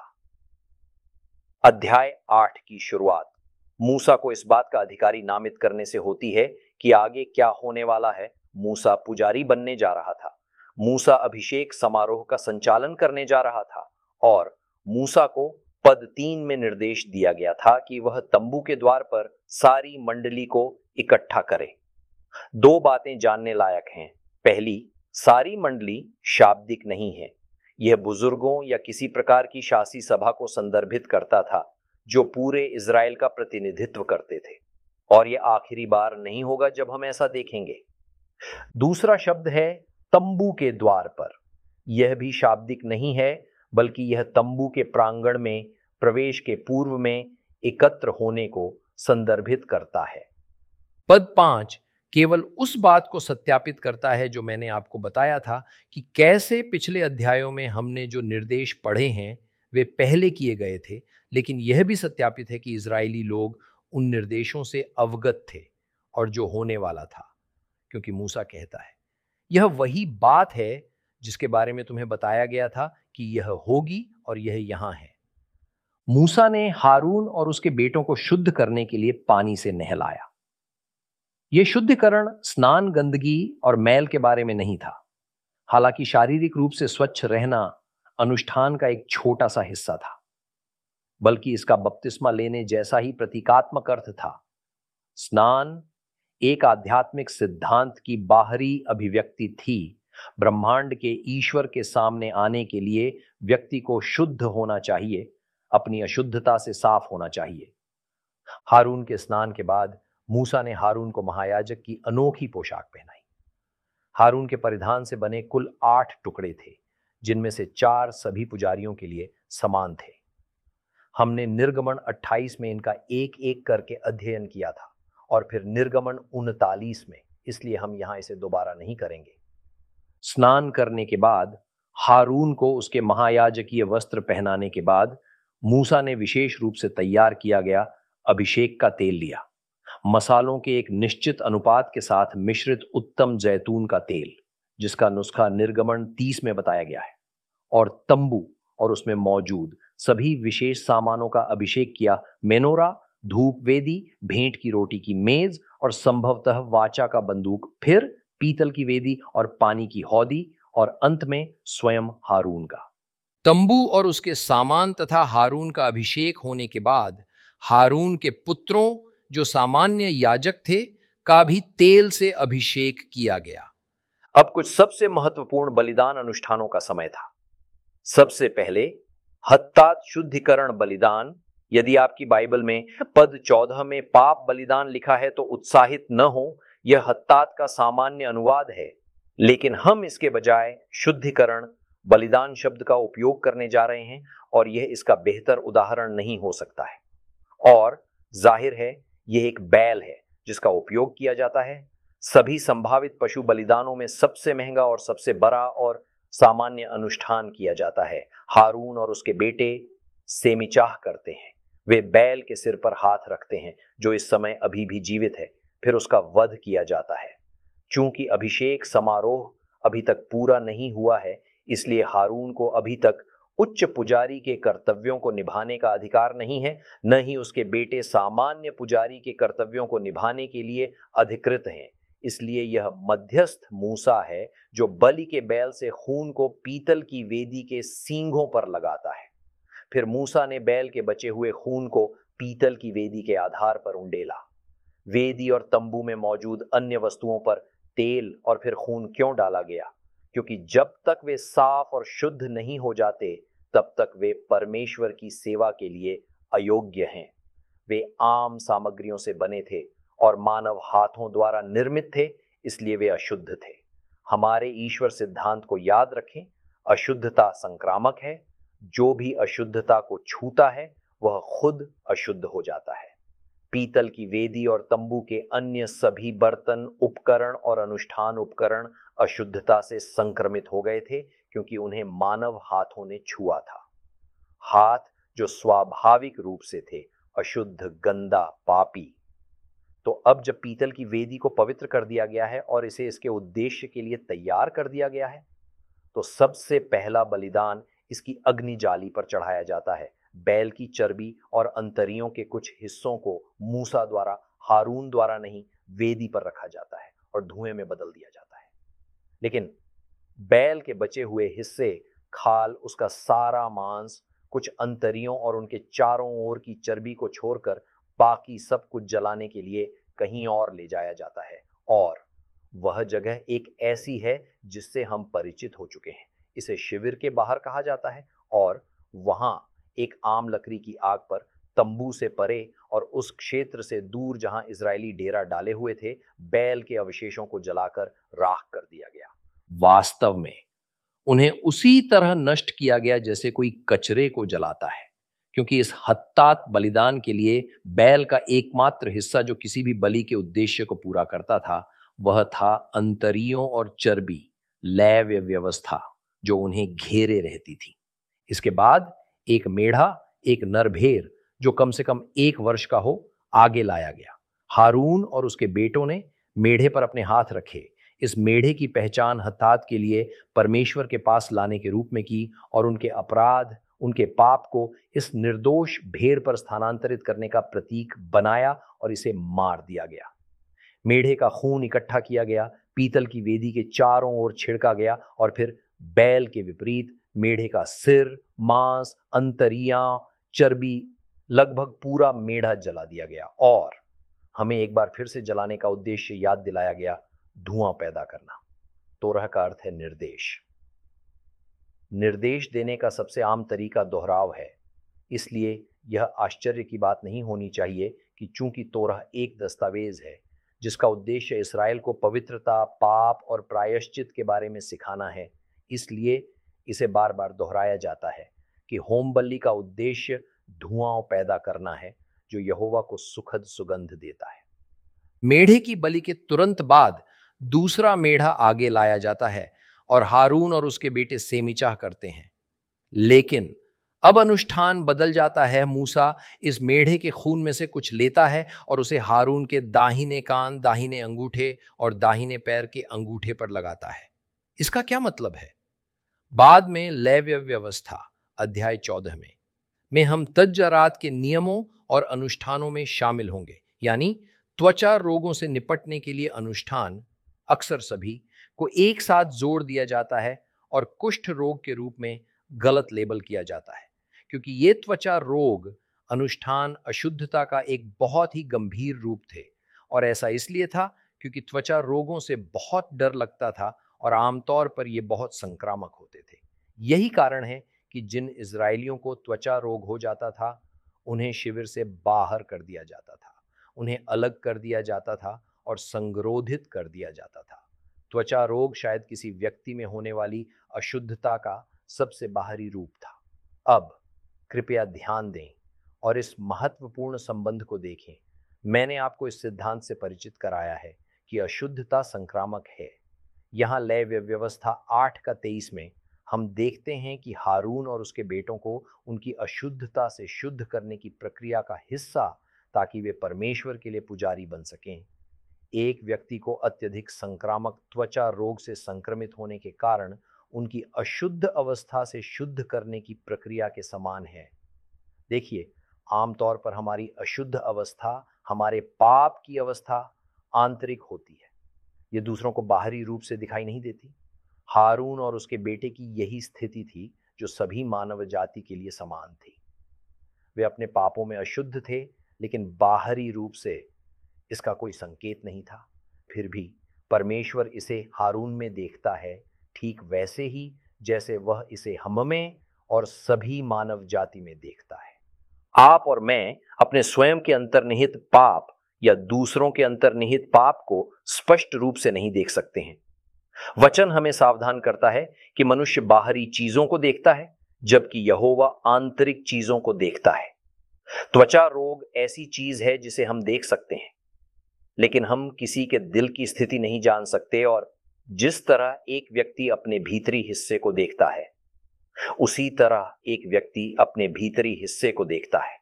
अध्याय 8 की शुरुआत मूसा को इस बात का अधिकारी नामित करने से होती है कि आगे क्या होने वाला है। मूसा पुजारी बनने जा रहा था, मूसा अभिषेक समारोह का संचालन करने जा रहा था और मूसा को पद 3 में निर्देश दिया गया था कि वह तंबू के द्वार पर सारी मंडली को इकट्ठा करे। 2 बातें जानने लायक हैं। पहली, सारी मंडली शाब्दिक नहीं है। यह बुजुर्गों या किसी प्रकार की शासी सभा को संदर्भित करता था जो पूरे इज़राइल का प्रतिनिधित्व करते थे, और यह आखिरी बार नहीं होगा जब हम ऐसा देखेंगे। दूसरा शब्द है तंबू के द्वार पर। यह भी शाब्दिक नहीं है, बल्कि यह तंबू के प्रांगण में प्रवेश के पूर्व में एकत्र होने को संदर्भित करता है। पद 5 केवल उस बात को सत्यापित करता है जो मैंने आपको बताया था कि कैसे पिछले अध्यायों में हमने जो निर्देश पढ़े हैं वे पहले किए गए थे, लेकिन यह भी सत्यापित है कि इजरायली लोग उन निर्देशों से अवगत थे और जो होने वाला था, क्योंकि मूसा कहता है यह वही बात है जिसके बारे में तुम्हें बताया गया था कि यह होगी और यह यहां है। मूसा ने हारून और उसके बेटों को शुद्ध करने के लिए पानी से नहलाया। यह शुद्धिकरण स्नान, गंदगी और मैल के बारे में नहीं था। हालांकि शारीरिक रूप से स्वच्छ रहना अनुष्ठान का एक छोटा सा हिस्सा था, बल्कि इसका बपतिस्मा लेने जैसा ही प्रतीकात्मक अर्थ था। स्नान एक आध्यात्मिक सिद्धांत की बाहरी अभिव्यक्ति थी। ब्रह्मांड के ईश्वर के सामने आने के लिए व्यक्ति को शुद्ध होना चाहिए, अपनी अशुद्धता से साफ होना चाहिए। हारून के स्नान के बाद मूसा ने हारून को महायाजक की अनोखी पोशाक पहनाई। हारून के परिधान से बने कुल 8 टुकड़े थे, जिनमें से 4 सभी पुजारियों के लिए समान थे। हमने निर्गमन 28 में इनका एक एक करके अध्ययन किया था और फिर निर्गमन 39 में, इसलिए हम यहां इसे दोबारा नहीं करेंगे। स्नान करने के बाद हारून को उसके महायाजकीय वस्त्र पहनाने के बाद मूसा ने विशेष रूप से तैयार किया गया अभिषेक का तेल लिया, मसालों के एक निश्चित अनुपात के साथ मिश्रित उत्तम जैतून का तेल, जिसका नुस्खा निर्गमन 30 में बताया गया है, और तंबू और उसमें मौजूद सभी विशेष सामानों का अभिषेक किया। मेनोरा, धूप वेदी, भेंट की रोटी की मेज और संभवतः वाचा का बंदूक, फिर पीतल की वेदी और पानी की हौदी, और अंत में स्वयं हारून का तंबू और उसके सामान तथा हारून का अभिषेक होने के बाद हारून के पुत्रों जो सामान्य याजक थे का भी तेल से अभिषेक किया गया। अब कुछ सबसे महत्वपूर्ण बलिदान अनुष्ठानों का समय था। सबसे पहले हत्तात शुद्धिकरण बलिदान। यदि आपकी बाइबल में पद 14 में पाप बलिदान लिखा है तो उत्साहित न हो, यह हत्तात का सामान्य अनुवाद है, लेकिन हम इसके बजाय शुद्धिकरण बलिदान शब्द का उपयोग करने जा रहे हैं और यह इसका बेहतर उदाहरण नहीं हो सकता है। और जाहिर है यह एक बैल है जिसका उपयोग किया जाता है। सभी संभावित पशु बलिदानों में सबसे महंगा और सबसे बड़ा और सामान्य अनुष्ठान किया जाता है। हारून और उसके बेटे सेमिचाह करते हैं। वे बैल के सिर पर हाथ रखते हैं जो इस समय अभी भी जीवित है, फिर उसका वध किया जाता है। चूंकि अभिषेक समारोह अभी तक पूरा नहीं हुआ है, इसलिए हारून को अभी तक उच्च पुजारी के कर्तव्यों को निभाने का अधिकार नहीं है, न ही उसके बेटे सामान्य पुजारी के कर्तव्यों को निभाने के लिए अधिकृत हैं। इसलिए यह मध्यस्थ मूसा है जो बलि के बैल से खून को पीतल की वेदी के सींगों पर लगाता है। फिर मूसा ने बैल के बचे हुए खून को पीतल की वेदी के आधार पर उंडेला। वेदी और तंबू में मौजूद अन्य वस्तुओं पर तेल और फिर खून क्यों डाला गया? क्योंकि जब तक वे साफ और शुद्ध नहीं हो जाते तब तक वे परमेश्वर की सेवा के लिए अयोग्य हैं। वे आम सामग्रियों से बने थे और मानव हाथों द्वारा निर्मित थे, इसलिए वे अशुद्ध थे। हमारे ईश्वर सिद्धांत को याद रखें, अशुद्धता संक्रामक है। जो भी अशुद्धता को छूता है वह खुद अशुद्ध हो जाता है। पीतल की वेदी और तंबू के अन्य सभी बर्तन, उपकरण और अनुष्ठान उपकरण अशुद्धता से संक्रमित हो गए थे क्योंकि उन्हें मानव हाथों ने छुआ था। हाथ जो स्वाभाविक रूप से थे अशुद्ध, गंदा, पापी। तो अब जब पीतल की वेदी को पवित्र कर दिया गया है और इसे इसके उद्देश्य के लिए तैयार कर दिया गया है, तो सबसे पहला बलिदान इसकी अग्नि जाली पर चढ़ाया जाता है। बैल की चर्बी और अंतरियों के कुछ हिस्सों को मूसा द्वारा, हारून द्वारा नहीं, वेदी पर रखा जाता है और धुएं में बदल दिया जाता है। लेकिन बैल के बचे हुए हिस्से, खाल, उसका सारा मांस, कुछ अंतरियों और उनके चारों ओर की चर्बी को छोड़कर बाकी सब कुछ जलाने के लिए कहीं और ले जाया जाता है। और वह जगह एक ऐसी है जिससे हम परिचित हो चुके हैं। इसे शिविर के बाहर कहा जाता है और वहां एक आम लकड़ी की आग पर तंबू से परे और उस क्षेत्र से दूर जहां इजरायली डेरा डाले हुए थे, बैल के अवशेषों को जलाकर राख कर दिया गया। वास्तव में उन्हें उसी तरह नष्ट किया गया जैसे कोई कचरे को जलाता है, क्योंकि इस हत्तात बलिदान के लिए बैल का एकमात्र हिस्सा जो किसी भी बलि के उद्देश्य को पूरा करता था वह था अंतरियों और चर्बी, लैव्य व्यवस्था जो उन्हें घेरे रहती थी। इसके बाद एक मेढ़ा, एक नर भेड़ जो कम से कम 1 वर्ष का हो, आगे लाया गया। हारून और उसके बेटों ने मेढ़े पर अपने हाथ रखे। इस मेढ़े की पहचान हत्तात के लिए परमेश्वर के पास लाने के रूप में की और उनके अपराध, उनके पाप को इस निर्दोष भेड़ पर स्थानांतरित करने का प्रतीक बनाया और इसे मार दिया गया। मेढ़े का खून इकट्ठा किया गया, पीतल की वेदी के चारों ओर छिड़का गया और फिर बैल के विपरीत मेढ़े का सिर, मांस, अंतरियां, चर्बी, लगभग पूरा मेढ़ा जला दिया गया। और हमें एक बार फिर से जलाने का उद्देश्य याद दिलाया गया, धुआं पैदा करना। तोरह का अर्थ है निर्देश। निर्देश देने का सबसे आम तरीका दोहराव है। इसलिए यह आश्चर्य की बात नहीं होनी चाहिए कि चूंकि तोरह एक दस्तावेज है जिसका उद्देश्य इस्राएल को पवित्रता, पाप और प्रायश्चित के बारे में सिखाना है, इसलिए इसे बार बार दोहराया जाता है कि होम बलि का उद्देश्य धुआं पैदा करना है जो यहोवा को सुखद सुगंध देता है। मेढ़े की बलि के तुरंत बाद दूसरा मेढ़ा आगे लाया जाता है और हारून और उसके बेटे सेमिचाह करते हैं। लेकिन अब अनुष्ठान बदल जाता है। मूसा इस मेढ़े के खून में से कुछ लेता है और उसे हारून के दाहिने कान, दाहिने अंगूठे और दाहिने पैर के अंगूठे पर लगाता है। इसका क्या मतलब है? बाद में लेव्य व्यवस्था अध्याय 14 में हम तज्जरात के नियमों और अनुष्ठानों में शामिल होंगे, यानी त्वचा रोगों से निपटने के लिए अनुष्ठान अक्सर सभी को एक साथ जोड़ दिया जाता है और कुष्ठ रोग के रूप में गलत लेबल किया जाता है, क्योंकि ये त्वचा रोग अनुष्ठान अशुद्धता का एक बहुत ही गंभीर रूप थे। और ऐसा इसलिए था क्योंकि त्वचा रोगों से बहुत डर लगता था और आमतौर पर ये बहुत संक्रामक होते थे। यही कारण है कि जिन इजरायलियों को त्वचा रोग हो जाता था उन्हें शिविर से बाहर कर दिया जाता था, उन्हें अलग कर दिया जाता था और संगरोधित कर दिया जाता था। त्वचा रोग शायद किसी व्यक्ति में होने वाली अशुद्धता का सबसे बाहरी रूप था। अब कृपया ध्यान दें और इस महत्वपूर्ण संबंध को देखें। मैंने आपको इस सिद्धांत से परिचित कराया है कि अशुद्धता संक्रामक है। यहाँ लेव्य व्यवस्था 8:23 में हम देखते हैं कि हारून और उसके बेटों को उनकी अशुद्धता से शुद्ध करने की प्रक्रिया का हिस्सा, ताकि वे परमेश्वर के लिए पुजारी बन सकें। एक व्यक्ति को अत्यधिक संक्रामक त्वचा रोग से संक्रमित होने के कारण उनकी अशुद्ध अवस्था से शुद्ध करने की प्रक्रिया के समान है। देखिए, आमतौर पर हमारी अशुद्ध अवस्था, हमारे पाप की अवस्था आंतरिक होती है। ये दूसरों को बाहरी रूप से दिखाई नहीं देती। हारून और उसके बेटे की यही स्थिति थी जो सभी मानव जाति के लिए समान थी। वे अपने पापों में अशुद्ध थे, लेकिन बाहरी रूप से इसका कोई संकेत नहीं था। फिर भी परमेश्वर इसे हारून में देखता है, ठीक वैसे ही जैसे वह इसे हम में और सभी मानव जाति में देखता है। आप और मैं अपने स्वयं के अंतर्निहित पाप या दूसरों के अंतर्निहित पाप को स्पष्ट रूप से नहीं देख सकते हैं। वचन हमें सावधान करता है कि मनुष्य बाहरी चीजों को देखता है, जबकि यहोवा आंतरिक चीजों को देखता है। त्वचा रोग ऐसी चीज है जिसे हम देख सकते हैं, लेकिन हम किसी के दिल की स्थिति नहीं जान सकते, और जिस तरह एक व्यक्ति अपने भीतरी हिस्से को देखता है, उसी तरह एक व्यक्ति अपने भीतरी हिस्से को देखता है।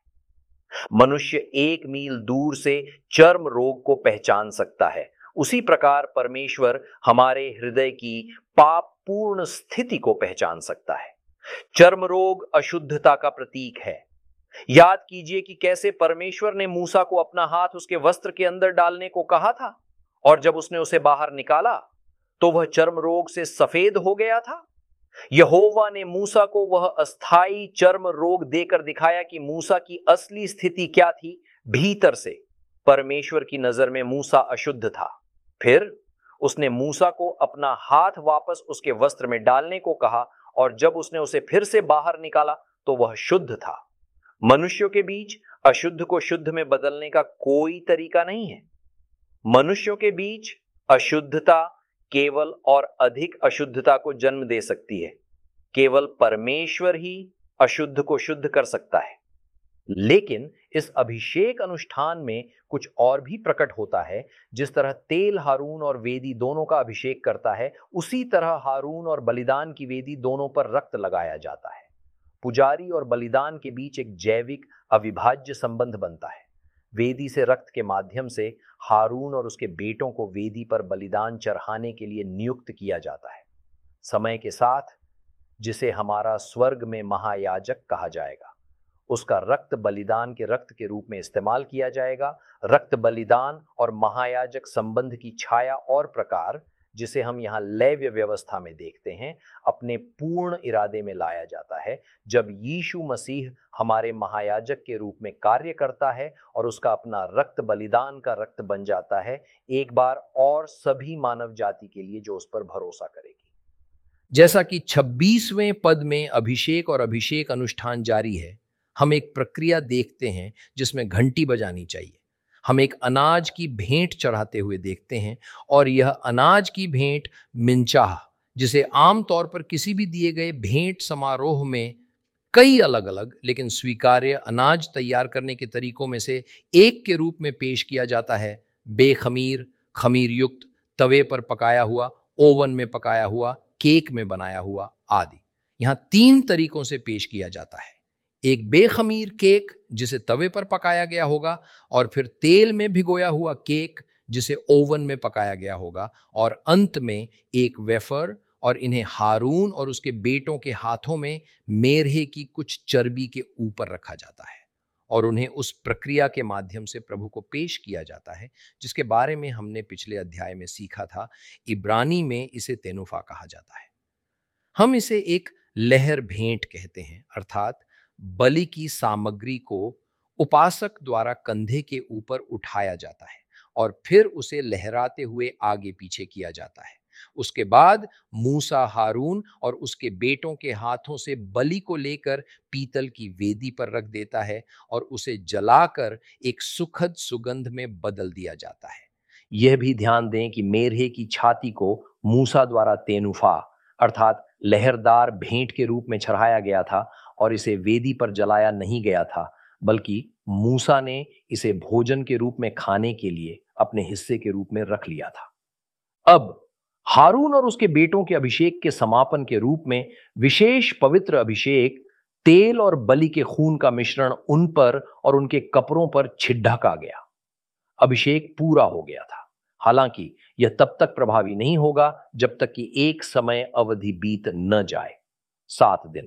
मनुष्य 1 मील दूर से चर्म रोग को पहचान सकता है, उसी प्रकार परमेश्वर हमारे हृदय की पापपूर्ण स्थिति को पहचान सकता है। चर्म रोग अशुद्धता का प्रतीक है। याद कीजिए कि कैसे परमेश्वर ने मूसा को अपना हाथ उसके वस्त्र के अंदर डालने को कहा था, और जब उसने उसे बाहर निकाला तो वह चर्म रोग से सफेद हो गया था। यहोवा ने मूसा को वह अस्थाई चर्म रोग देकर दिखाया कि मूसा की असली स्थिति क्या थी। भीतर से परमेश्वर की नजर में मूसा अशुद्ध था। फिर उसने मूसा को अपना हाथ वापस उसके वस्त्र में डालने को कहा, और जब उसने उसे फिर से बाहर निकाला तो वह शुद्ध था। मनुष्यों के बीच अशुद्ध को शुद्ध में बदलने का कोई तरीका नहीं है। मनुष्यों के बीच अशुद्धता केवल और अधिक अशुद्धता को जन्म दे सकती है। केवल परमेश्वर ही अशुद्ध को शुद्ध कर सकता है। लेकिन इस अभिषेक अनुष्ठान में कुछ और भी प्रकट होता है। जिस तरह तेल हारून और वेदी दोनों का अभिषेक करता है, उसी तरह हारून और बलिदान की वेदी दोनों पर रक्त लगाया जाता है। पुजारी और बलिदान के बीच एक जैविक अविभाज्य संबंध बनता है। वेदी से रक्त के माध्यम से हारून और उसके बेटों को वेदी पर बलिदान चढ़ाने के लिए नियुक्त किया जाता है। समय के साथ जिसे हमारा स्वर्ग में महायाजक कहा जाएगा, उसका रक्त बलिदान के रक्त के रूप में इस्तेमाल किया जाएगा। रक्त बलिदान और महायाजक संबंध की छाया और प्रकार, जिसे हम यहाँ लेव्य व्यवस्था में देखते हैं, अपने पूर्ण इरादे में लाया जाता है जब यीशु मसीह हमारे महायाजक के रूप में कार्य करता है और उसका अपना रक्त बलिदान का रक्त बन जाता है, एक बार और सभी मानव जाति के लिए जो उस पर भरोसा करेगी। जैसा कि 26वें पद में अभिषेक और अभिषेक अनुष्ठान जारी है, हम एक प्रक्रिया देखते हैं जिसमें घंटी बजानी चाहिए। हम एक अनाज की भेंट चढ़ाते हुए देखते हैं, और यह अनाज की भेंट मिंचाह, जिसे आमतौर पर किसी भी दिए गए भेंट समारोह में कई अलग अलग लेकिन स्वीकार्य अनाज तैयार करने के तरीकों में से एक के रूप में पेश किया जाता है, बेखमीर, खमीर युक्त, तवे पर पकाया हुआ, ओवन में पकाया हुआ, केक में बनाया हुआ आदि। यहाँ 3 तरीकों से पेश किया जाता है। एक बेखमीर केक जिसे तवे पर पकाया गया होगा, और फिर तेल में भिगोया हुआ केक जिसे ओवन में पकाया गया होगा, और अंत में एक वेफर, और इन्हें हारून और उसके बेटों के हाथों में मेरहे की कुछ चर्बी के ऊपर रखा जाता है, और उन्हें उस प्रक्रिया के माध्यम से प्रभु को पेश किया जाता है, जिसके बारे में हमने पिछले अध्याय में सीखा था। इब्रानी में इसे तेनुफा कहा जाता है। हम इसे एक लहर भेंट कहते हैं, अर्थात बलि की सामग्री को उपासक द्वारा कंधे के ऊपर उठाया जाता है और फिर उसे लहराते हुए आगे पीछे किया जाता है। उसके बाद मूसा हारून और उसके बेटों के हाथों से बलि को लेकर पीतल की वेदी पर रख देता है और उसे जलाकर एक सुखद सुगंध में बदल दिया जाता है। यह भी ध्यान दें कि मेरहे की छाती को मूसा द्वारा तेनुफा अर्थात लहरदार भेंट के रूप में चढ़ाया गया था, और इसे वेदी पर जलाया नहीं गया था, बल्कि मूसा ने इसे भोजन के रूप में खाने के लिए अपने हिस्से के रूप में रख लिया था। अब हारून और उसके बेटों के अभिषेक के समापन के रूप में विशेष पवित्र अभिषेक, तेल और बलि के खून का मिश्रण उन पर और उनके कपड़ों पर छिड़का गया। अभिषेक पूरा हो गया था। हालांकि यह तब तक प्रभावी नहीं होगा जब तक कि एक समय अवधि बीत न जाए, 7 दिन।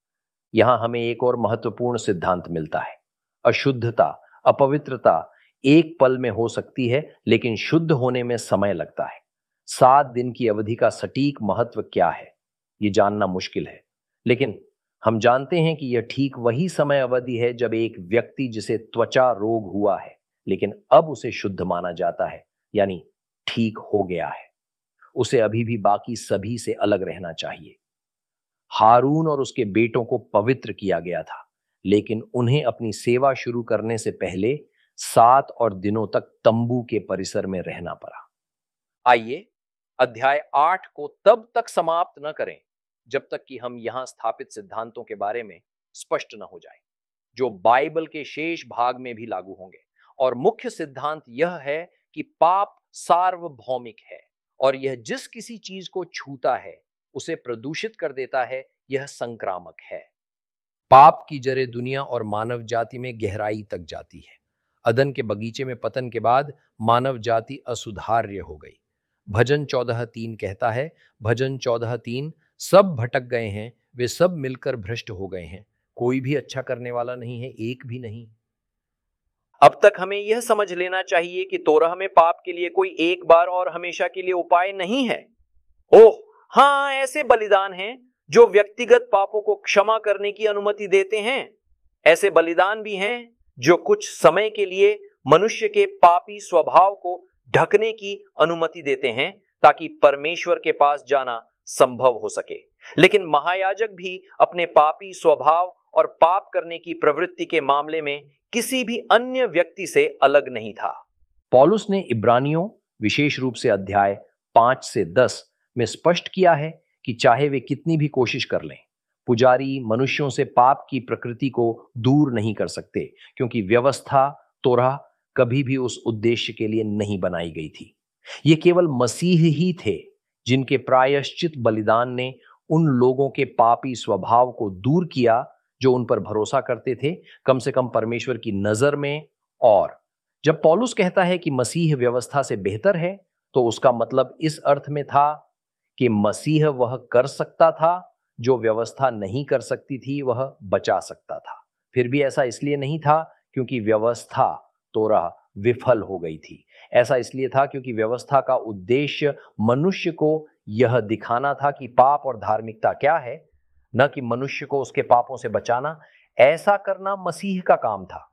यहां हमें एक और महत्वपूर्ण सिद्धांत मिलता है। अशुद्धता, अपवित्रता एक पल में हो सकती है, लेकिन शुद्ध होने में समय लगता है। 7 दिन की अवधि का सटीक महत्व क्या है, यह जानना मुश्किल है, लेकिन हम जानते हैं कि यह ठीक वही समय अवधि है जब एक व्यक्ति जिसे त्वचा रोग हुआ है लेकिन अब उसे शुद्ध माना जाता है, यानी ठीक हो गया है, उसे अभी भी बाकी सभी से अलग रहना चाहिए। हारून और उसके बेटों को पवित्र किया गया था, लेकिन उन्हें अपनी सेवा शुरू करने से पहले 7 और दिनों तक तंबू के परिसर में रहना पड़ा। आइए अध्याय 8 को तब तक समाप्त न करें जब तक कि हम यहां स्थापित सिद्धांतों के बारे में स्पष्ट न हो जाए, जो बाइबल के शेष भाग में भी लागू होंगे। और मुख्य सिद्धांत यह है कि पाप सार्वभौमिक है और यह जिस किसी चीज को छूता है उसे प्रदूषित कर देता है, यह संक्रामक है। पाप की जड़ें दुनिया और मानव जाति में गहराई तक जाती है। अदन के बगीचे में पतन के बाद मानव जाति असुधार्य हो गई। भजन 14:3 कहता है, भजन 14:3, सब भटक गए हैं, वे सब मिलकर भ्रष्ट हो गए हैं, कोई भी अच्छा करने वाला नहीं है, एक भी नहीं। अब तक हमें यह समझ लेना चाहिए कि तोरह में पाप के लिए कोई एक बार और हमेशा के लिए उपाय नहीं है। ओह हाँ, ऐसे बलिदान हैं जो व्यक्तिगत पापों को क्षमा करने की अनुमति देते हैं। ऐसे बलिदान भी हैं जो कुछ समय के लिए मनुष्य के पापी स्वभाव को ढकने की अनुमति देते हैं ताकि परमेश्वर के पास जाना संभव हो सके। लेकिन महायाजक भी अपने पापी स्वभाव और पाप करने की प्रवृत्ति के मामले में किसी भी अन्य व्यक्ति से अलग नहीं था। पौलुस ने इब्रानियों विशेष रूप से अध्याय 5 से 10 में स्पष्ट किया है कि चाहे वे कितनी भी कोशिश कर लें, पुजारी मनुष्यों से पाप की प्रकृति को दूर नहीं कर सकते, क्योंकि व्यवस्था तोरह कभी भी उस उद्देश्य के लिए नहीं बनाई गई थी। ये केवल मसीह ही थे जिनके प्रायश्चित बलिदान ने उन लोगों के पापी स्वभाव को दूर किया जो उन पर भरोसा करते थे, कम से कम परमेश्वर की नजर में। और जब पौलुस कहता है कि मसीह व्यवस्था से बेहतर है, तो उसका मतलब इस अर्थ में था कि मसीह वह कर सकता था जो व्यवस्था नहीं कर सकती थी, वह बचा सकता था। फिर भी ऐसा इसलिए नहीं था क्योंकि व्यवस्था तोरह विफल हो गई थी। ऐसा इसलिए था क्योंकि व्यवस्था का उद्देश्य मनुष्य को यह दिखाना था कि पाप और धार्मिकता क्या है, न कि मनुष्य को उसके पापों से बचाना। ऐसा करना मसीह का काम था।